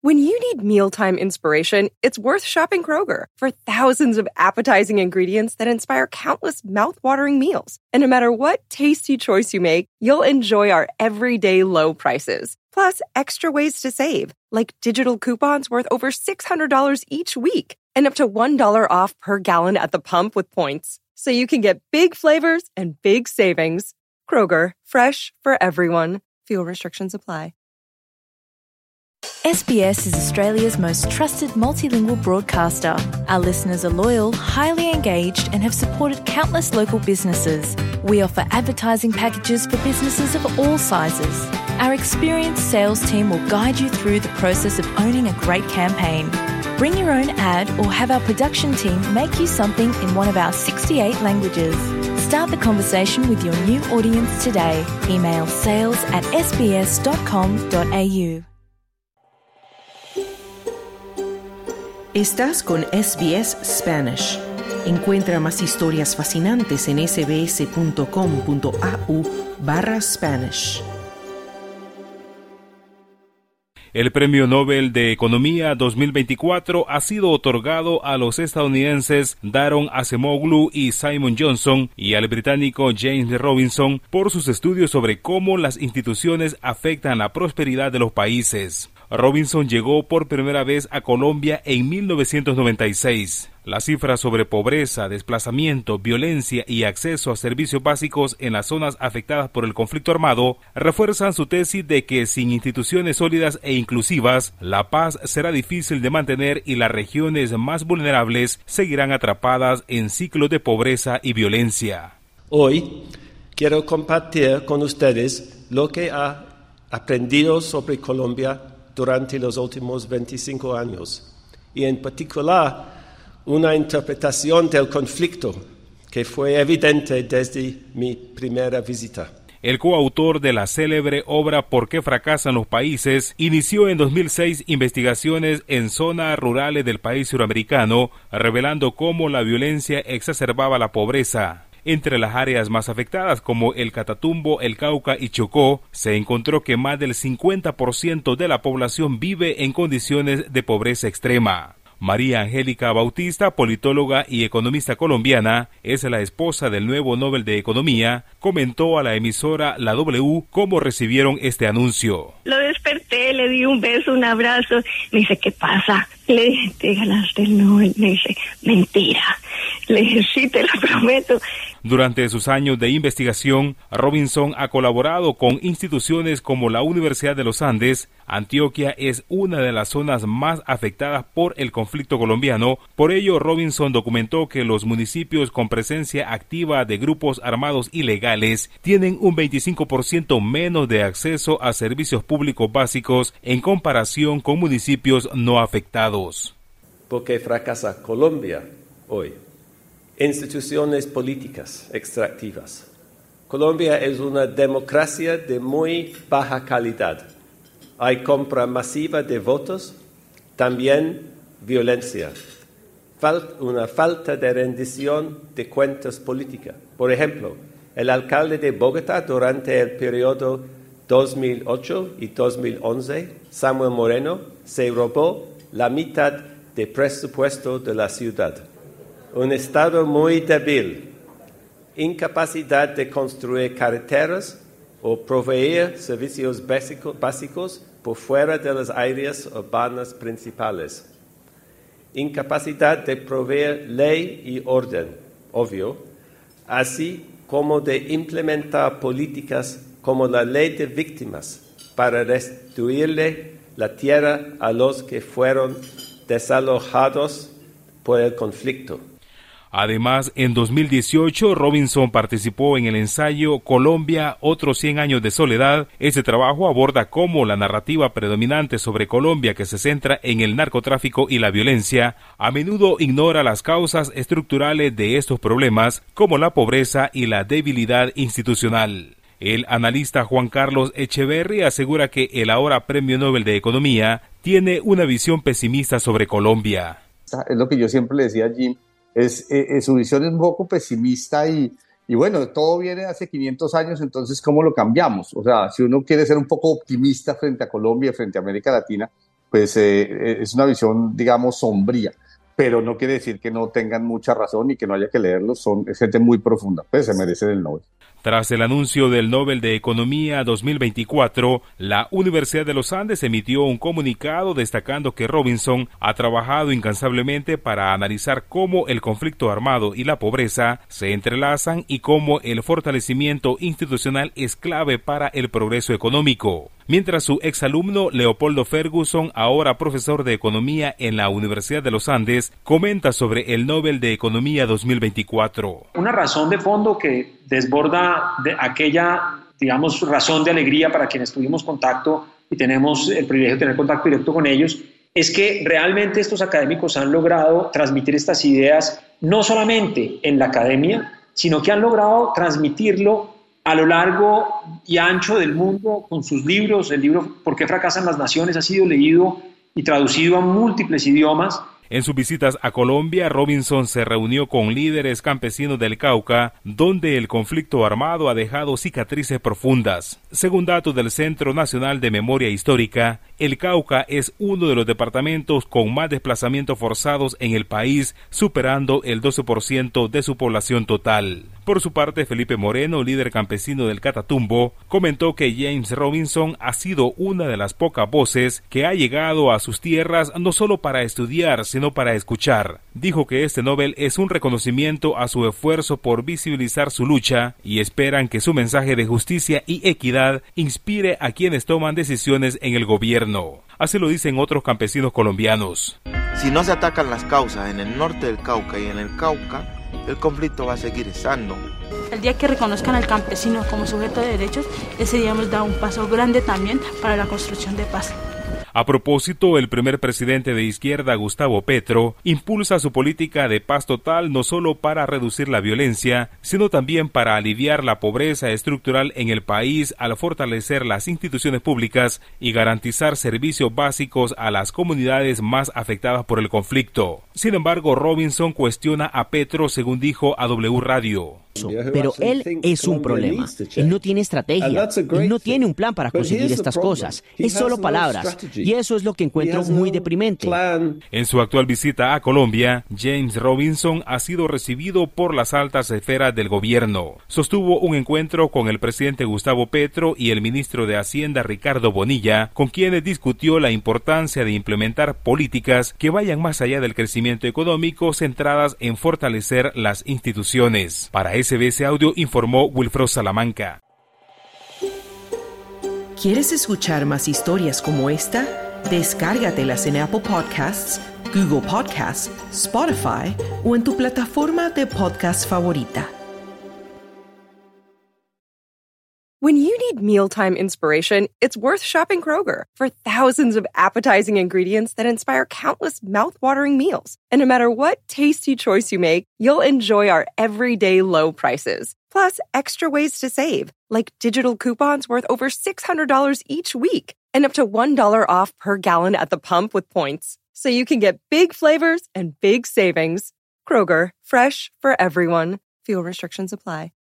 When you need mealtime inspiration, it's worth shopping Kroger for thousands of appetizing ingredients that inspire countless mouth-watering meals. And no matter what tasty choice you make, you'll enjoy our everyday low prices. Plus, extra ways to save, like digital coupons worth over $600 each week and up to $1 off per gallon at the pump with points. So you can get big flavors and big savings. Kroger, fresh for everyone. Fuel restrictions apply. SBS is Australia's most trusted multilingual broadcaster. Our listeners are loyal, highly engaged, and have supported countless local businesses. We offer advertising packages for businesses of all sizes. Our experienced sales team will guide you through the process of owning a great campaign. Bring your own ad or have our production team make you something in one of our 68 languages. Start the conversation with your new audience today. Email sales@sbs.com.au. Estás con SBS Spanish. Encuentra más historias fascinantes en sbs.com.au/Spanish. El Premio Nobel de Economía 2024 ha sido otorgado a los estadounidenses Daron Acemoglu y Simon Johnson y al británico James Robinson por sus estudios sobre cómo las instituciones afectan la prosperidad de los países. Robinson llegó por primera vez a Colombia en 1996. Las cifras sobre pobreza, desplazamiento, violencia y acceso a servicios básicos en las zonas afectadas por el conflicto armado refuerzan su tesis de que sin instituciones sólidas e inclusivas, la paz será difícil de mantener y las regiones más vulnerables seguirán atrapadas en ciclos de pobreza y violencia. Hoy quiero compartir con ustedes lo que he aprendido sobre Colombia durante los últimos 25 años, y en particular una interpretación del conflicto que fue evidente desde mi primera visita. El coautor de la célebre obra ¿Por qué fracasan los países? Inició en 2006 investigaciones en zonas rurales del país suramericano, revelando cómo la violencia exacerbaba la pobreza. Entre las áreas más afectadas como el Catatumbo, el Cauca y Chocó, se encontró que más del 50% de la población vive en condiciones de pobreza extrema. María Angélica Bautista, politóloga y economista colombiana, es la esposa del nuevo Nobel de Economía, comentó a la emisora La W cómo recibieron este anuncio. Lo desperté, le di un beso, un abrazo, me dice, ¿qué pasa? Le dije, te ganaste el Nobel, me dice, mentira. Le dije, sí, te lo prometo. Durante sus años de investigación, Robinson ha colaborado con instituciones como la Universidad de los Andes. Antioquia es una de las zonas más afectadas por el conflicto colombiano. Por ello, Robinson documentó que los municipios con presencia activa de grupos armados ilegales tienen un 25% menos de acceso a servicios públicos básicos en comparación con municipios no afectados. ¿Por qué fracasa Colombia hoy? Instituciones políticas extractivas. Colombia es una democracia de muy baja calidad. Hay compra masiva de votos, también violencia. Una falta de rendición de cuentas política. Por ejemplo, el alcalde de Bogotá durante el periodo 2008 y 2011, Samuel Moreno, se robó la mitad del presupuesto de la ciudad. Un estado muy débil, incapacidad de construir carreteras o proveer servicios básicos por fuera de las áreas urbanas principales. Incapacidad de proveer ley y orden, obvio, así como de implementar políticas como la ley de víctimas para restituirle la tierra a los que fueron desalojados por el conflicto. Además, en 2018, Robinson participó en el ensayo Colombia, otros 100 años de soledad. Ese trabajo aborda cómo la narrativa predominante sobre Colombia, que se centra en el narcotráfico y la violencia, a menudo ignora las causas estructurales de estos problemas, como la pobreza y la debilidad institucional. El analista Juan Carlos Echeverry asegura que el ahora Premio Nobel de Economía tiene una visión pesimista sobre Colombia. Es lo que yo siempre le decía a Jim. Su visión es un poco pesimista y bueno, todo viene de hace 500 años, entonces ¿cómo lo cambiamos? O sea, si uno quiere ser un poco optimista frente a Colombia, frente a América Latina, pues es una visión, digamos, sombría, pero no quiere decir que no tengan mucha razón y que no haya que leerlos, es gente muy profunda, pues se merecen el Nobel. Tras el anuncio del Nobel de Economía 2024, la Universidad de los Andes emitió un comunicado destacando que Robinson ha trabajado incansablemente para analizar cómo el conflicto armado y la pobreza se entrelazan y cómo el fortalecimiento institucional es clave para el progreso económico. Mientras su exalumno Leopoldo Ferguson, ahora profesor de Economía en la Universidad de los Andes, comenta sobre el Nobel de Economía 2024. Una razón de fondo que desborda de aquella, digamos, razón de alegría para quienes tuvimos contacto y tenemos el privilegio de tener contacto directo con ellos, es que realmente estos académicos han logrado transmitir estas ideas no solamente en la academia, sino que han logrado transmitirlo a lo largo y ancho del mundo con sus libros. El libro ¿Por qué fracasan las naciones? Ha sido leído y traducido a múltiples idiomas. En sus visitas a Colombia, Robinson se reunió con líderes campesinos del Cauca, donde el conflicto armado ha dejado cicatrices profundas. Según datos del Centro Nacional de Memoria Histórica, el Cauca es uno de los departamentos con más desplazamientos forzados en el país, superando el 12% de su población total. Por su parte, Felipe Moreno, líder campesino del Catatumbo, comentó que James Robinson ha sido una de las pocas voces que ha llegado a sus tierras no solo para estudiar, sino para escuchar. Dijo que este Nobel es un reconocimiento a su esfuerzo por visibilizar su lucha y esperan que su mensaje de justicia y equidad inspire a quienes toman decisiones en el gobierno. Así lo dicen otros campesinos colombianos. Si no se atacan las causas en el norte del Cauca y en el Cauca, el conflicto va a seguir estando. El día que reconozcan al campesino como sujeto de derechos, ese día hemos dado un paso grande también para la construcción de paz. A propósito, el primer presidente de izquierda, Gustavo Petro, impulsa su política de paz total no solo para reducir la violencia, sino también para aliviar la pobreza estructural en el país al fortalecer las instituciones públicas y garantizar servicios básicos a las comunidades más afectadas por el conflicto. Sin embargo, Robinson cuestiona a Petro, según dijo a W Radio. Pero él es un problema. Él no tiene estrategia. Él no tiene un plan para conseguir estas cosas. Es solo palabras. Y eso es lo que encuentro muy deprimente. En su actual visita a Colombia, James Robinson ha sido recibido por las altas esferas del gobierno. Sostuvo un encuentro con el presidente Gustavo Petro y el ministro de Hacienda Ricardo Bonilla, con quienes discutió la importancia de implementar políticas que vayan más allá del crecimiento económico, centradas en fortalecer las instituciones. Para SBS Audio informó Wilfredo Salamanca. ¿Quieres escuchar más historias como esta? Descárgatelas en Apple Podcasts, Google Podcasts, Spotify o en tu plataforma de podcast favorita. When you need mealtime inspiration, it's worth shopping Kroger for thousands of appetizing ingredients that inspire countless mouth-watering meals. And no matter what tasty choice you make, you'll enjoy our everyday low prices. Plus, extra ways to save, like digital coupons worth over $600 each week and up to $1 off per gallon at the pump with points. So you can get big flavors and big savings. Kroger, fresh for everyone. Fuel restrictions apply.